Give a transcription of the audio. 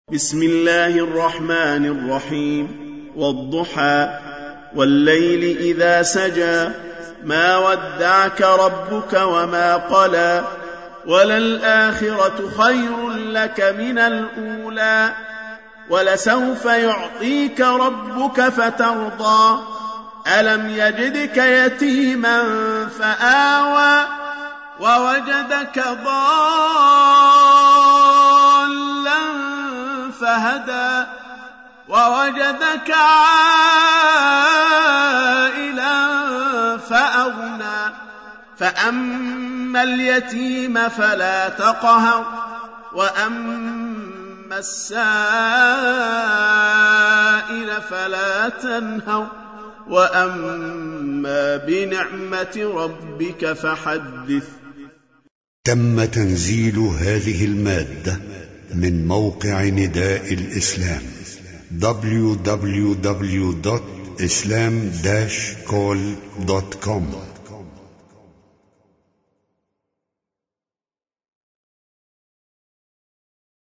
بسم الله الرحمن الرحيم. والضحى والليل إذا سجى ما ودعك ربك وما قلى وللآخرة خير لك من الأولى ولسوف يعطيك ربك فترضى ألم يجدك يتيما فآوى ووجدك ضالا فهدى ووجدك عائلا فأغنى فأما اليتيم فلا تقهر وأما السائل فلا تنهر وأما بنعمة ربك فحدث. تم تنزيل هذه المادة من موقع نداء الإسلام www.islam-call.com